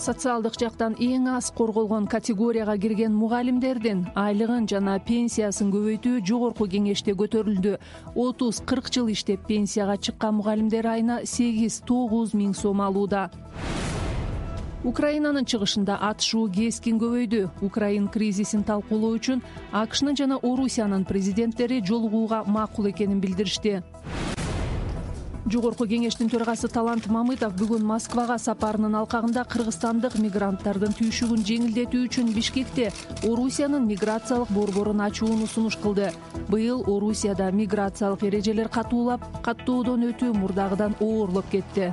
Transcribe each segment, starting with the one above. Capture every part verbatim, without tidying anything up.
Социалдык жактан эң аз корголгон категорияга кирген мугалимдердин айлыгын жана пенсиясын көбөйтүү жогорку кеңеште көтөрүлдү. отуз кырк жыл иштеп пенсияга чыккан мугалимдер айына сегиз тогуз миң сом алууда. Украинанын чыгышында атышуу кескин көбөйдү. Украин кризисин талкуулоо үчүн АКШнын жана Орусиянын президенттери жолугууга макул экенин билдиришти. Жогорку кеңештин төрагасы Талант Мамытов бүгүн Москвага сапарынын алкагында кыргызстандык мигранттардын түйшүгүн жеңилдетүү үчүн Бишкекте Орусиянын миграциялык борборун ачууну сунуш кылды. Быйыл Орусияда миграциялык эрежелер катуулап, каттоодон өтүү мурдагыдан оорлоп кетти.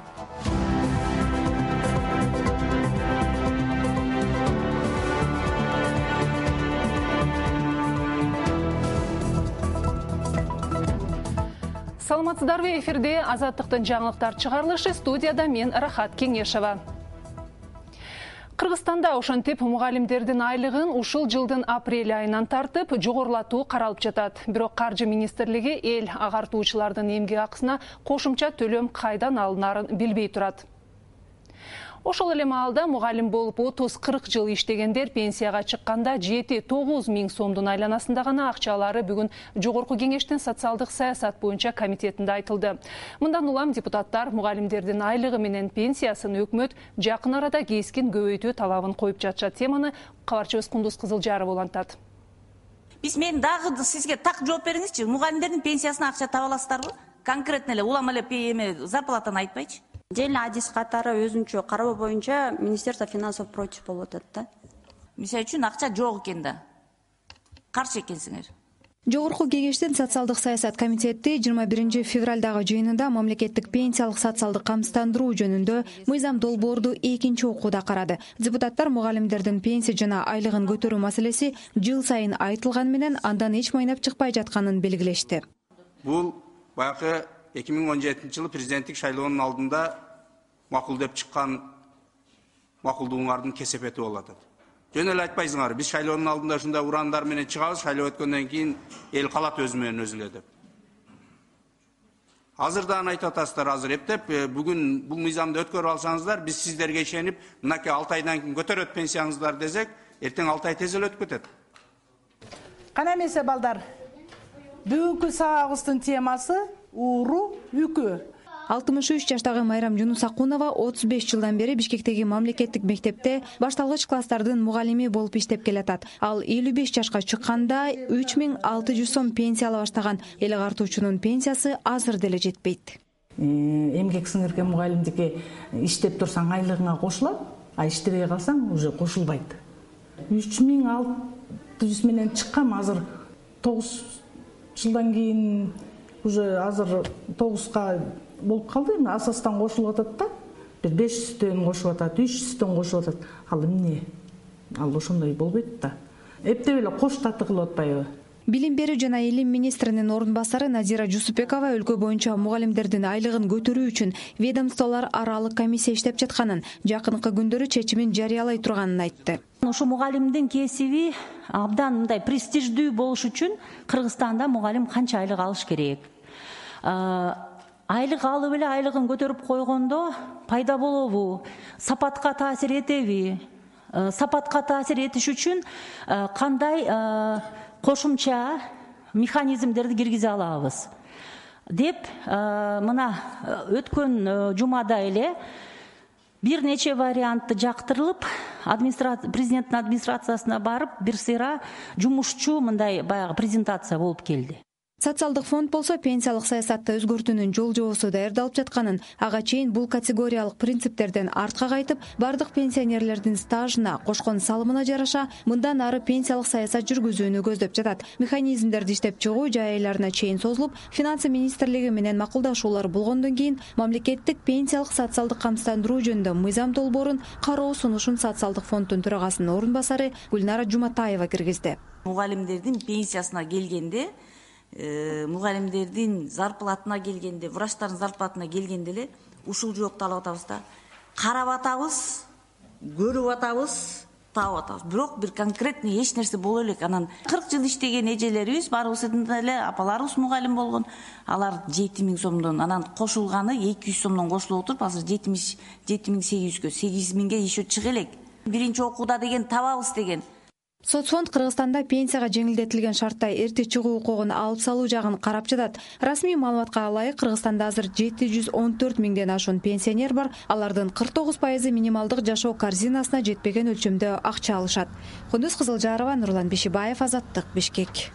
Саламатсыздарбы, эфирде Азаттыктын жаңылыктар чыгарылышы, студияда мен Рахат Кеңешова. Кыргызстанда ошентип мугалимдердин айлыгын ушул жылдын апрель айынан тартып жогорулатуу каралып жатат. Бирок Каржы министрлиги эл агартуучулардын эмгек акысына кошумча төлөм кайдан алынарын билбей турат. Ошол эле маалда мугалим болуп отуз кырк жыл иштегендер пенсияга чыкканда жети тогуз миң сомдун айланасында гана акчалары бүгүн Жогорку кеңештин социалдык саясат боюнча комитетинде айтылды. Мындан улам депутаттар мугалимдердин айлыгы менен пенсиясын өкмөт жакын арада кескин көбөйтүү талабын коюп жатышат. Теманы кабарчыбыз Кундуз Кызылжаров улантат. Биз мен дагы сизге так жооп бериңизчи. Мугалимдердин пенсиясына акча таба аласыздарбы? Конкретно эле улам эле зарплатаны айтпайчы. Отдельно адис катары өзүнчө кароо боюнча Министерство финансов против болуп атат да. Мисалы үчүн акча жок экен да. Каршы экенсиңер. Жогорку кеңештин социалдык саясат комитети жыйырма биринчи февралдагы жыйынында мамлекеттик пенсиялык социалдык камсыздандыруу жөнүндө мыйзам долбоорду экинчи окууда карады. Депутаттар мугалимдердин пенсия жана айлыгын көтөрүү маселеси жыл сайын айтылган менен андан эч майнап чыкпай жатканын белгилешти. Бул баягы эки миң он жетинчи жылы президенттик шайлоонун алдында макул деп чыккан макулдугуңардын кесепети болуп атат. Жөн эле айтпайсыңар, биз шайлоонун алдында ушундай урандар менен чыгабыз, шайлоо өткөндөн кийин эл калат өзү менен өзү эле деп. Азырдан айтып атасыздар, азыр эптеп, бүгүн бул мыйзамды өткөрүп алсаңыздар, биз сиздерге ишенип, мынакей алты айдан кийин көтөрөт пенсияңыздар десек, эртең алты ай тез эле өтүп кетет. Кана эмесе балдар, бүгүнкү сабагыбыздын темасы ууру үкү. алтымыш үч жаштагы Майрам Жунусакунова отуз беш жылдан бери Бишкектеги мамлекеттик мектепте башталгыч класстардын мугалими болуп иштеп келатат. Ал элүү беш жашка чыкканда үч миң алты жүз сом пенсия ала баштаган. Эл агартуучунун пенсиясы азыр деле жетпейт. Эмгек сиңирген мугалимдикке иштеп турсаң айлыгыңа кошулат, а иштебей калсаң уже кошулбайт. үч миң алты жүз менен чыккам, азыр тогуз жылдан кийин уже азыр тогузга болуп калды. Асастан кошулуп атат да. Бир беш жүздөн кошуп атат, үч жүздөн кошуп атат. Ал эмне? Ал ошондой болбойт да. Эптеп эле коштаты кылып атпайбы? Билим берүү жана илим министринин орун басары Назира Жусупбекова өлкө боюнча мугалимдердин айлыгын көтөрүү үчүн ведомстволор аралык комиссия иштеп жатканын, жакынкы күндөрү чечимин жарыялай турганын айтты. Ушу мугалимдин кесиби абдан мындай престиждүү болуш үчүн Кыргызстанда мугалим канча айлык алыш керек? Айлык алып эле айлыгын көтөрүп койгондо пайда болобу? Сапатка таасир этеби? Сапатка таасир этиш үчүн кандай кошумча механизмдерди киргизе алабыз деп мына өткөн жумада эле бир нече вариантты жактырылып, президенттин администрациясына барып, бир сыйра жумушчу мындай баягы презентация болуп келди. Социалдык фонд болсо пенсиялык саясатты өзгөртүүнүн жол жобосу даярдалып жатканын, ага чейин бул категориялык принциптерден артка кайтып, бардык пенсионерлердин стажына, кошкон салымына жараша мындан ары пенсиялык саясат жүргүзүүнү көздөп жатат. Механизмдерди иштеп чыгуу жай айларына чейин созулуп, финансы министрлиги менен макулдашуулар болгондон кийин мамлекеттик пенсиялык социалдык камсыздандыруу жөнүндө мыйзам долбоорун кароо сунушун социалдык фонддун төрагасынын орун басары Гүлнара Жуматаева киргизди. Мугалимдердин пенсиясына келгенде, мугалимдердин зарплатына келгенде, врачтардын зарплатына келгенде эле ушул жоопду алып атабыз да. Карап атабыз, көрүп атабыз, таап атабыз. Бирок бир конкретный эч нерсе боло элек. Анан кырк жыл иштеген эжелерибиз, барыбыздын эле апаларыбыз мугалим болгон. Алар жети миң сомдон, анан кошулганы эки жүз сомдон кошулуп отуруп, азыр жети миң сегиз жүзгө, сегиз миңге иши чыга элек. Биринчи окууда деген табабыз деген. Соцфонд Кыргызстанда пенсияга жеңилдетилген шартта эрте чыгуу укугун алып салуу жагын карап жатат. Расмий маалыматка ылайык, Кыргызстанда азыр жети жүз он төрт миңден ашуун пенсионер бар. Алардын кырк тогуз пайызы минималдык жашоо корзинасына жетпеген өлчөмдө акча алышат. Кундуз Кызылжарова, Нурлан Бишибаев, Азаттык, Бишкек.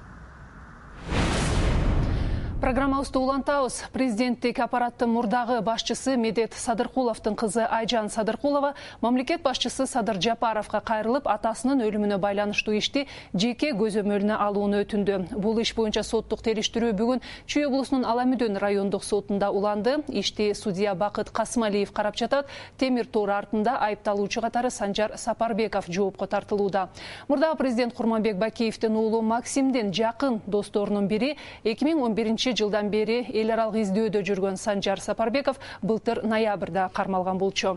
Программабызды улантабыз. Президенттик аппараттын мурдагы башчысы Медет Садыркуловдун кызы Айжан Садыркулова мамлекет башчысы Садыр Жапаровго кайрылып, атасынын өлүмүнө байланыштуу ишти жеке көзөмөлүнө алууну өтүндү. Бул иш боюнча соттук териштирүү бүгүн Чүй облусунун Аламүдөн райондук сотунда уланды. Ишти судья Бакыт Касымалиев карап жатат. Темир тор артында айыпталуучу катары Санжар Сапарбеков жоопко тартылууда. Мурдагы президент Курманбек Бакиевдин уулу Максимдин жакын досторунун бири эки миң он биринчи жылдан бери эл аралык издөөдө жүргөн Санжар Сапарбеков былтыр ноябрда кармалган болчу.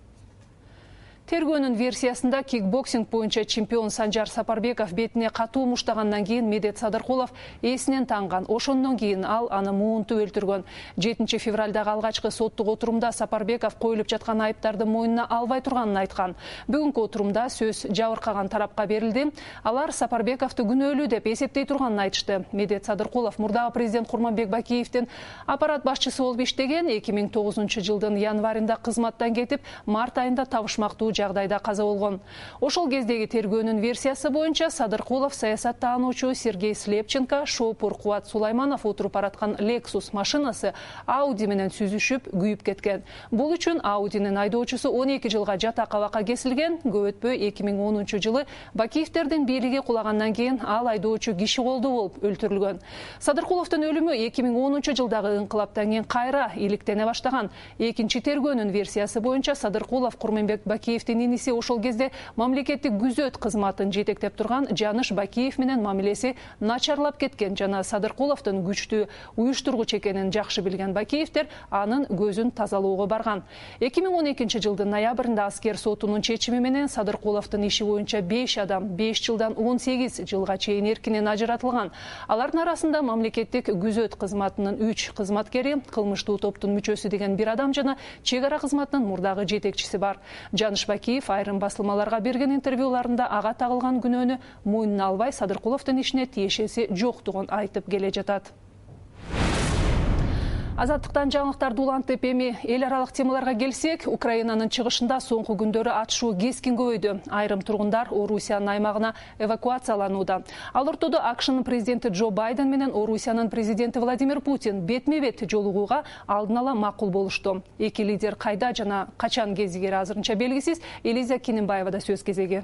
Тергөөнүн версиясында кикбоксинг боюнча чемпион Санжар Сапарбеков бетине катуу муштагандан кийин Медет Садыркулов эсинен танган. Ошондон кийин ал аны муунтуп өлтүргөн. жетинчи февралдагы алгачкы соттук отурумда Сапарбеков коюлуп жаткан айыптарды мойнуна албай турганын айткан. Бүгүнкү отурумда сөз жабыркаган тарапка берилди. Алар Сапарбековду күнөөлүү деп эсептей турганын айтышты. Медет Садыркулов мурдагы президент Курманбек Бакиевдин аппарат башчысы болуп иштеген, эки миң тогузунчу жылдын январында кызматтан кетип, март айында табышмактуу жагдайда каза болгон. Ошол кездеги тергөөнүн версиясы боюнча Садыркулов саясаттануучу Сергей Слепченко, шоопур Кубат Сулайманов отуруп бараткан Lexus машинасы Audi менен сүзүшүп күйүп кеткен. Бул үчүн Audi'нин айдоочусу он эки жылга жатак абакка кесилген. Көп өтпөй эки миң онунчу жылы Бакиевдердин бийлиги кулагандан кийин ал айдоочу киши колдуу болуп өлтүрүлгөн. Садыркуловдун өлүмү эки миң онунчу жылдагы инкылаптан кийин кайра иликтене баштаган. Экинчи тергөөнүн версиясы боюнча Садыркулов Курманбек Бакиев иниси ошол кезде мамлекеттик күзөт кызматын жетектеп турган Жаныш Бакиев менен мамилеси начарлап кеткен жана Садыркуловдун күчтүү уюштургуч экенин жакшы билген Бакиевдер анын көзүн тазалоого барган. эки миң он экинчи жылдын ноябрында аскер сотунун чечими менен Садыркуловдун иши боюнча беш адам беш жылдан он сегиз жылга чейин эркинен ажыратылган. Алардын арасында мамлекеттик күзөт кызматынын үч кызматкери, кылмыштуу топтун мүчөсү деген бир адам жана чек ара кызматынын мурдагы жетекчиси бар. Жаныш Бакиев айрым басылмаларга берген интервьюларында ага тагылган күнөөнү мойнуна албай, Садыркуловдун ишине тиешеси жоктугун айтып келе жатат. Азаттыктан жаңылыктарды улантып, эми эл аралык темаларга келсек, Украинанын чыгышында соңку күндөрү атышуу кескин көбөйдү. Айрым тургундар Орусиянын аймагына эвакуацияланууда. Ал ортодо АКШнын президенти Джо Байден менен Орусиянын президенти Владимир Путин бетме-бет жолугууга алдын ала макул болушту. Эки лидер кайда жана качан кезигери азырынча белгисиз. Элиза Кинимбаевада сөз кезеги.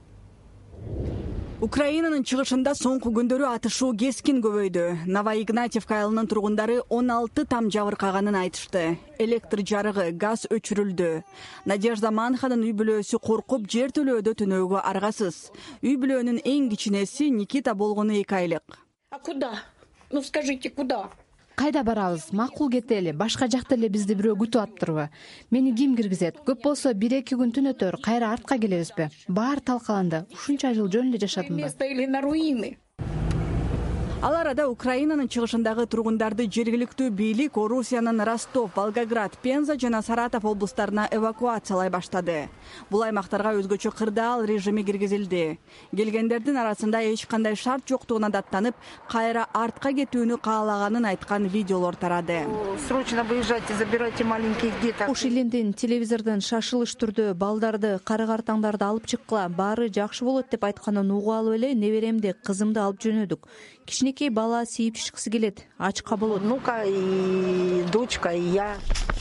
Украинанын чыгышында соңку күндөрү атышуу кескин көбөйдү. Новоигнатьевка айылынын тургундары он алты там жабыркаганын айтышты. Электр жарыгы, газ өчүрүлдү. Надежда Манханын үй бүлөсү коркуп жер төлөөдө түнөөгө аргасыз. Үй бүлөнүн эң кичинеси Никита болгону эки айлык. А куда? Ну скажите, куда? Кайда барабыз? Макул кетели. Башка жакта эле бизди бирөө күтүп атыптырбы? Мени ким киргизет? Көп болсо бир эки күн түнөтөр, кайра артка келебизби? Баары талкаланды. Ушунча жыл жөн эле жашадымбы? Место или на руины? Ал арада Украинанын чыгышындагы тургундарды жергиликтүү бийлик Орусиянын Ростов, Волгоград, Пенза жана Саратов облустарына эвакуациялай баштады. Бул аймактарга өзгөчө кырдаал режими киргизилди. Келгендердин арасында эч кандай шарт жоктугуна даттанып, кайра артка кетүүнү каалаганын айткан видеолор тарады. Срочно выезжайте, забирайте маленьких деток. Ош элиндин телевизордон шашылыш түрдө балдарды, кары-картаңдарды алып чыккыла, баары жакшы болот деп айтканын угуп алып эле неберемди, кызымды алып жөнөдүк. Кичинекей бала сийип чычкысы келет, ачка болот. Внука и дочка, и я.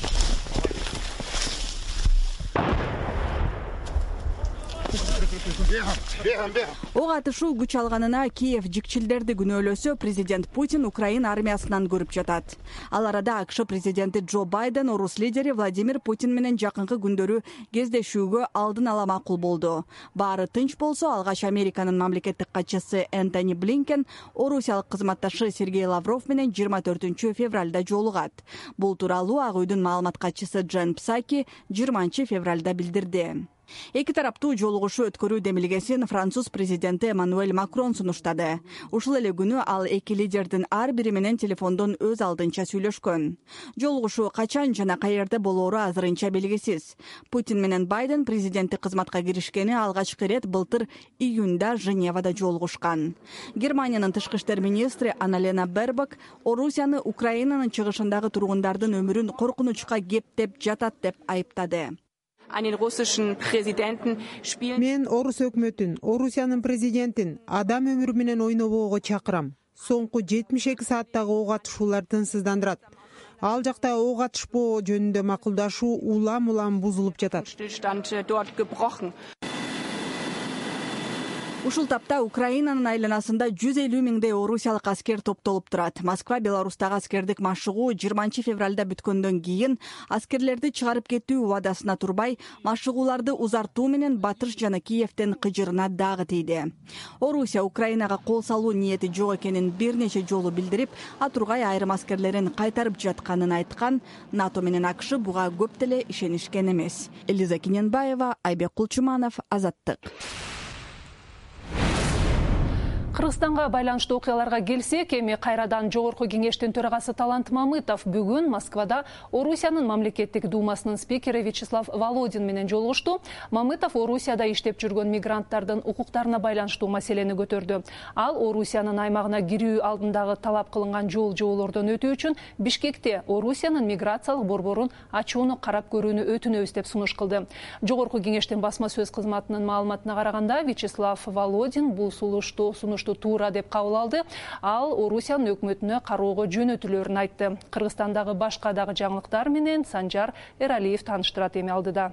Ок атышуу күч алганына Киев жикчилдерди күнөөлөсө, президент Путин Украина армиясынан көрүп жатат. Ал арада АКШ президенти Джо Байден орус лидери Владимир Путин менен жакынкы күндөрү кездешүүгө алдын ала макул болду. Баары тынч болсо, алгач Американын мамлекеттик катчысы Энтони Блинкен орусиялык кызматташы Сергей Лавров менен жыйырма төртүнчү февралда жолугат. Бул тууралуу Ак үйдүн маалымат катчысы Джен Псаки жыйырманчы февралда билдирди. Эки тараптуу жолугушуу өткөрүү демилгесин Француз президенти Эммануэль Макрон сунуштады. Ушул эле күнү ал эки лидердин ар бири менен телефондон өз алдынча сүйлөшкөн. Жолугушуу качан жана каерде болоору азырынча белгисиз. Путин менен Байден президенттик кызматка киришкени алгачкы ирет былтыр июнда Женевада жолугушкан. Германиянын тышкы иштер министри Анна-Лена Бербок Орусияны Украинанын чыгышындагы тургундардын өмүрүн коркунучка кептеп жатат деп айыптады. Мен орус өкмөтүн, Орусиянын президентин адам өмүрү менен ойнобоого чакырам. Соңку жетимиш эки сааттагы ок атышуулар тынчсыздандырат. Ал жакта ок атышпоо жөнүндө макулдашуу улам-улам бузулуп жатат. Ушул тапта Украинанын айланасында жүз элүү миңдей орусиялык аскер топтолуп турат. Москва Беларустагы аскердик машыгуу жыйырманчы февралда бүткөндөн кийин аскерлерди чыгарып кетүү убадасына турбай, машыгууларды узартуу менен Батыш жана Киевден кыжырына дагы тийди. Орусия Украинага кол салуу ниети жок экенин бир нече жолу билдирип, а тургай айрым аскерлерин кайтарып жатканын айткан. НАТО менен АКШ буга көп деле ишенишкен эмес. Элиза Киненбаева, Айбек Кулчуманов, Азаттык. Кыргызстанга байланыштуу окуяларга келсек, эми кайрадан Жогорку кеңештин төрагасы Талант Мамытов бүгүн Москвада Орусиянын мамлекеттик думасынын спикери Вячеслав Володин менен жолугушту. Мамытов Орусияда иштеп жүргөн мигранттардын укуктарына байланыштуу маселени көтөрдү. Ал Орусиянын аймагына кирүү алдындагы талап кылынган жол жоолордон өтүү үчүн Бишкекте Орусиянын миграциялык борборун ачууну карап көрүүнү өтүнөбүз деп сунуш кылды. Жогорку кеңештин басма сөз кызматынын маалыматына караганда, Вячеслав Володин бул сунушту сунушту туура деп кабыл алды. Ал Орусиянын өкмөтүнө кароого жөнөтүлөрүн айтты. Кыргызстандагы башка дагы жаңылыктар менен Санжар Эралиев тааныштырат эми алдыда.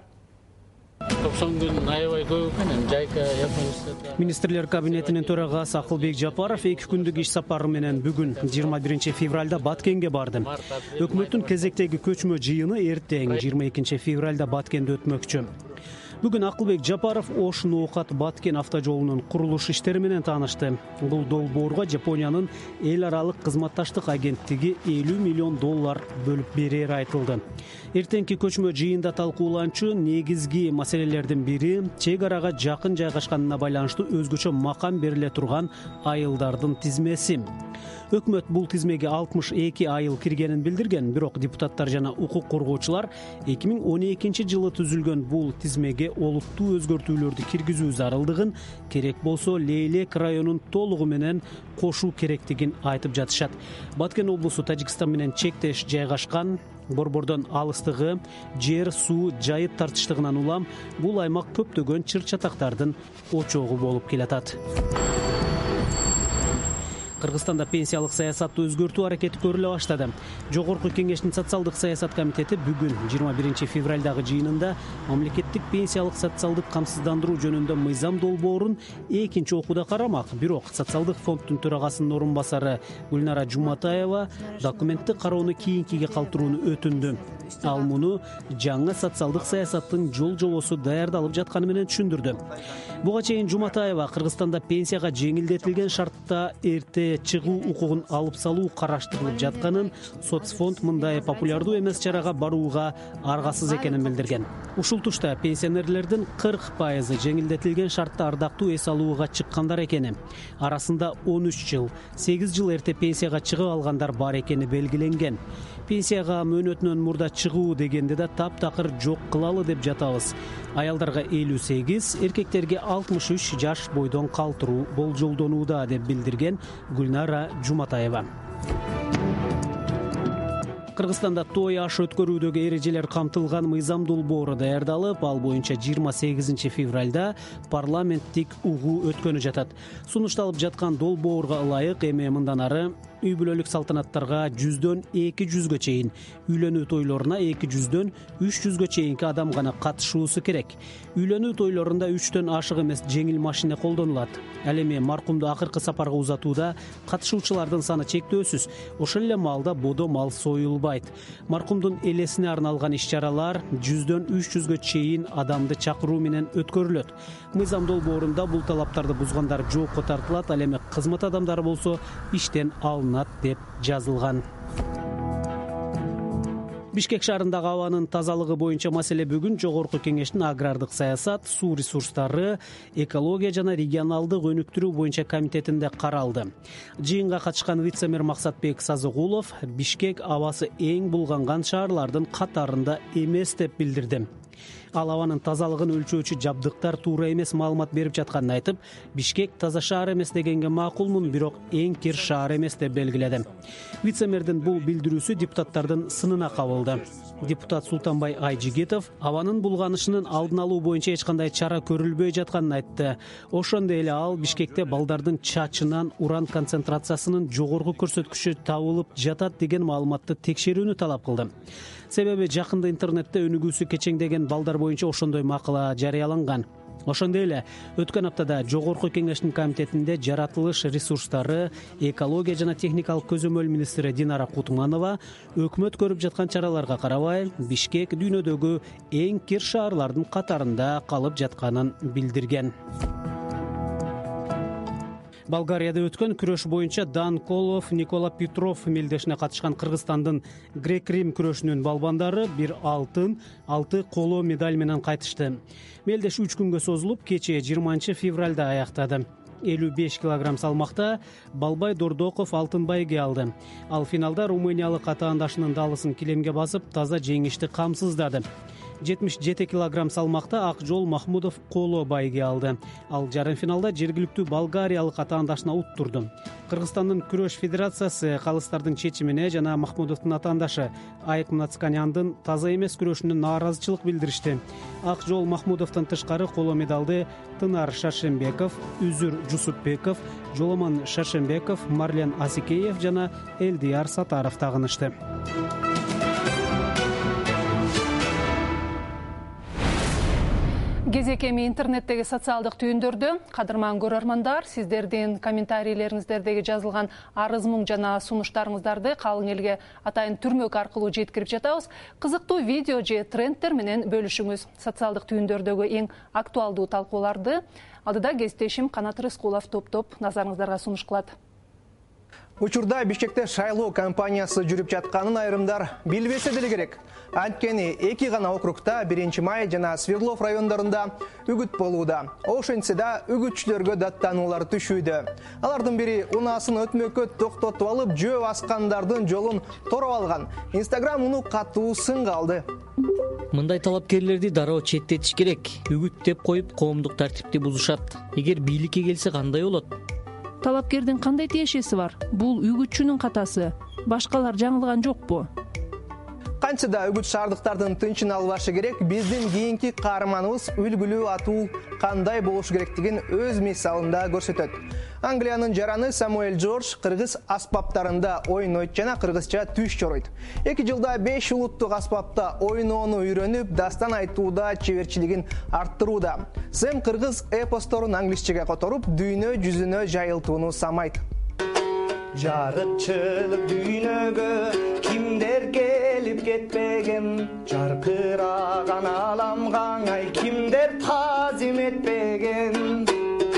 Министрлер кабинетинин төрагасы Акылбек Жапаров эки күндүк иш сапары менен бүгүн жыйырма биринчи февралда Баткенге барды. Өкмөттүн кезектеги көчмө жыйыны эртең жыйырма экинчи февралда Баткенде өтмөкчү. Бүгүн Акылбек Жапаров Ош Ноокат Баткен автожолунун курулуш иштери менен таанышты. Бул долбоорго Жапониянын эл аралык кызматташтык агенттиги элүү миллион доллар бөлүп берери айтылды. Эртеңки көчмө жыйында талкууланчу негизги маселелердин бири чек арага жакын жайгашканына байланыштуу өзгөчө макам бериле турган айылдардын тизмеси. Өкмөт бул тизмеге алтымыш эки айыл киргенин билдирген, бирок депутаттар жана укук коргоочулар эки миң он экинчи жылы түзүлгөн бул тизмеге олуттуу өзгөртүүлөрдү киргизүү зарылдыгын, керек болсо Лейлек районун толугу менен кошуу керектигин айтып жатышат. Баткен облусу Тажикстан менен чектеш жайгашкан. Борбордон алыстыгы, жер, суу, жайыт тартыштыгынан улам бул аймак көптөгөн чыр-чатактардын очогу болуп келатат. Кыргызстанда пенсиялык саясатты өзгөртүү аракети көрүлө баштады. Жогорку кеңештин социалдык саясат комитети бүгүн жыйырма биринчи февралдагы жыйынында мамлекеттик пенсиялык социалдык камсыздандыруу жөнүндө мыйзам долбоорун экинчи окууда карамак. Бирок социалдык фонддун төрагасынын орун басары Гүлнара Жуматаева документти кароону кийинкиге калтырууну өтүндү. Ал муну жаңы социалдык саясаттын жол жобосу даярдалып жатканы менен түшүндүрдү. Буга чейин Жуматаева Кыргызстанда пенсияга жеңилдетилген шартта эрте чыгуу укугун алып салуу караштырылып жатканын, соцфонд мындай популярдуу эмес чарага барууга аргасыз экенин билдирген. Ушул тушта пенсионерлердин кырк пайызы жеңилдетилген шартта ардактуу эс алууга чыккандар экени, арасында он үч жыл, сегиз жыл эрте пенсияга чыгып алгандар бар экени белгиленген. Пенсияга мөөнөтүнөн мурда чыгуу дегенде да таптакыр жок кылалы деп жатабыз. Аялдарга элүү сегиз, эркектерге алтымыш үч жаш бойдон калтыруу болжолдонууда деп билдирген Гүлнара Жуматаева. Кыргызстанда той аш өткөрүүдөгү эрежелер камтылган мыйзам долбоору даярдалып, ал боюнча жыйырма сегизинчи февралда парламенттик угуу өткөнү жатат. Сунушталып жаткан долбоорго ылайык эми мындан ары үй бүлөлүк салтанаттарга жүздөн эки жүзгө чейин, үйлөнүү тойлоруна эки жүздөн үч жүзгө чейинки адам гана катышуусу керек. Үйлөнүү тойлорунда үчтөн ашык эмес жеңил машина колдонулат. Ал эми маркумду акыркы сапарга узатууда катышуучулардын саны чектөөсүз. Ошол эле маалда бодо мал союлбайт. Маркумдун элесине арналган иш-чаралар жүздөн үч жүзгө чейин адамды чакыруу менен өткөрүлөт. Мыйзам долбоорунда бул талаптарды бузгандар жоопко тартылат, ал эми кызмат адамдары болсо иштен алынат деп жазылган. Бишкек шаарындагы абанын тазалыгы боюнча маселе бүгүн Жогорку кеңештин агрардык саясат, суу ресурстары, экология жана регионалдык өнүктүрүү боюнча комитетинде каралды. Жыйынга катышкан вице-мэр Максатбек Сазыгулов Бишкек абасы эң булганган шаарлардын катарында эмес деп билдирди. Ал абанын тазалыгын өлчөөчү жабдыктар туура эмес маалымат берип жатканын айтып, Бишкек таза шаар эмес дегенге макулмун, бирок эң кир шаар эмес деп белгиледи. Вице-мэрдин бул билдирүүсү депутаттардын сынына кабылды. Депутат Султанбай Айжигитов абанын булганышынын алдын алуу боюнча эч кандай чара көрүлбөй жатканын айтты. Ошондой эле ал Бишкекте балдардын чачынан уран концентрациясынын жогорку көрсөткүчү табылып жатат деген маалыматты текшерүүнү талап кылды. Себеби жакында интернетте өнүгүүсү кечеңдеген балдар боюнча ошондой макала жарыяланган. Ошондой эле өткөн аптада Жогорку кеңештин комитетинде жаратылыш ресурстары, экология жана техникалык көзөмөл министри Динара Кутманова өкмөт көрүп жаткан чараларга карабай Бишкек дүйнөдөгү эң кир шаарлардын катарында калып жатканын билдирген. Болгарияда өткөн күрөш боюнча Дан Колов, Никола Петров мелдешине катышкан Кыргызстандын грек-рим күрөшүнүн балбандары бир алтын, алты коло медаль менен кайтышты. Мелдеш үч күнгө созулуп, кечээ жыйырманчы февралда аяктады. элүү беш килограмм салмакта Балбай Дордоков алтын байге алды. Ал финалда румыниялык атаандашынын далысын килемге басып, таза жеңишти камсыздады. жетимиш жети килограмм салмакта Акжол Махмудов коло байге алды. Ал жарым финалда жергиликтүү болгариялык атаандашына уттурду. Кыргызстандын күрөш федерациясы калыстардын чечимине жана Махмудовдун атаандашы Айк Мнацканяндын таза эмес күрөшүнө нааразычылык билдиришти. Акжол Махмудовдон тышкары коло медалды Тынар Шаршембеков, Үзүр Жусупбеков, Жоломон Шаршембеков, Марлен Асикеев жана Элдияр Сатаров тагынышты. Кезек эми интернеттеги социалдык түйүндөрдө кадырман көрөрмандар, сиздердин комментарийлериңиздердеги жазылган арыз муң жана сунуштарыңыздарды калың элге атайын түрмөк аркылуу жеткирип жатабыз. Кызыктуу видео же трендтер менен бөлүшүңүз. Социалдык түйүндөрдөгү эң актуалдуу талкууларды алдыда кесиптешим Канат Рыскулов топтоп назарыңыздарга сунуш кылат. Учурда Бишкекте шайлоо кампаниясы жүрүп жатканын айрымдар билбесе деле керек. Анткени эки гана округда биринчи май жана Свердлов райондорунда үгүт болууда. Ошентсе да үгүтчүлөргө даттануулар түшүүдө. Алардын бири унаасын өтмөккө токтотуп алып, жөө аскандардын жолун тороп алган. Инстаграм муну катуу сынга алды. Мындай талапкерлерди дароо четтетиш керек. Үгүт деп коюп, коомдук тартипти бузушат. Эгер бийликке келсе кандай болот? Талапкердин кандай тиешеси бар? Бул үгүтчүнүн катасы. Башкалар жаңылган жокпу? Канча да үгүт шаардыктардын тынчын албашы керек, биздин кийинки каарманыбыз үлгүлүү атуу кандай болушу керектигин өз мисалында көрсөтөт. Англиянын жараны Самуэль Джордж кыргыз аспаптарында ойнойт жана кыргызча түш чоройт. Эки жылда беш улуттук аспапта ойноону үйрөнүп, дастан айтууда чеберчилигин арттырууда. Сэм кыргыз эпосторун англисчеге которуп, дүйнө жүзүнө жайылтууну самайт. Жарыкчылык дүйнөгө кимдер келип кетпеген, жаркыраган аламга ай кимдер тазим этпеген.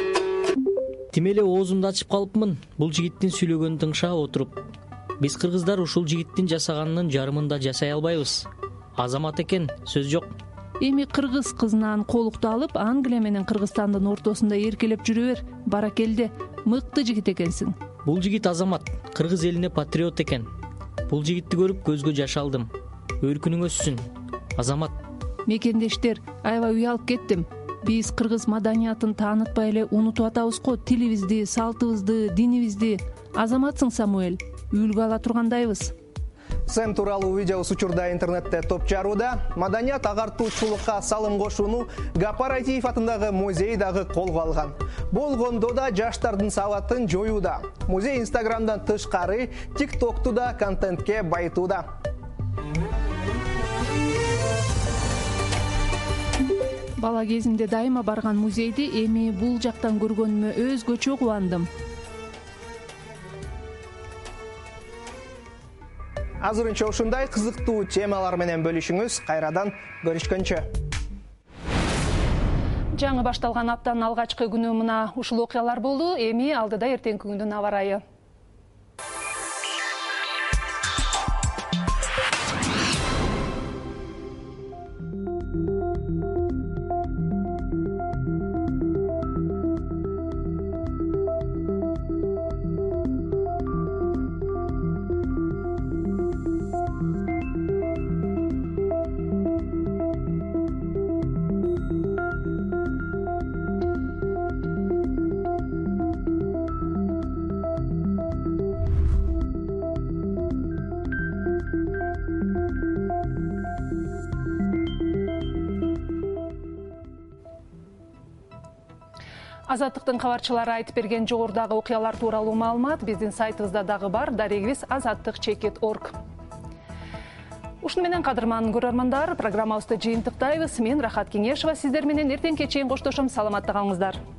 Тим эле оозумду ачып калыпмын. Бул жигиттин сүйлөгөнүн тыңшап отуруп. Биз кыргыздар ушул жигиттин жасаганынын жарымын да жасай албайбыз. Азамат экен, сөз жок. Эми кыргыз кызынан колукту алып, Англия менен Кыргызстандын ортосунда эркелеп жүрө бер. Баракелде, мыкты жигит экенсиң. Бул жигит азамат, кыргыз элине патриот экен. Бул жигитти көрүп көзгө жаш алдым. Өркүнүң өссүн, азамат. Мекендештер, аябай уялып кеттим. Биз кыргыз маданиятын таанытпай эле унутуп атабыз го тилибизди, салтыбызды, динибизди. Азаматсың, Самуэль, үлгү ала тургандайбыз. Сэм тууралуу видеобуз учурда интернетте топ жарууда. Маданият агартуучулукка салым кошууну Гапар Айтиев атындагы музей дагы колго алган. Болгондо да жаштардын сабатын жоюуда. Музей Инстаграмдан тышкары ТикТокту да контентке байытууда. Бала кезимде дайыма барган музейди эми бул жактан көргөнүмө өзгөчө кубандым. Азырынча ушундай кызыктуу темалар менен бөлүшүңүз. Кайрадан көрүшкөнчө. Жаңы башталган аптанын алгачкы күнү мына ушул окуялар болду. Эми алдыда эртеңки күндүн аба ырайы. Азаттыктын кабарчылары айтып берген жогорудагы окуялар тууралуу маалымат биздин сайтыбызда дагы бар. Дарегибиз азаттык чекит точка орг. Ушуну менен кадырман көрөрмандар, программабызды жыйынтыктайбыз. Мен Рахат Кеңешова, сиздер менен эртең кечейин коштошом. Саламатта калыңыздар.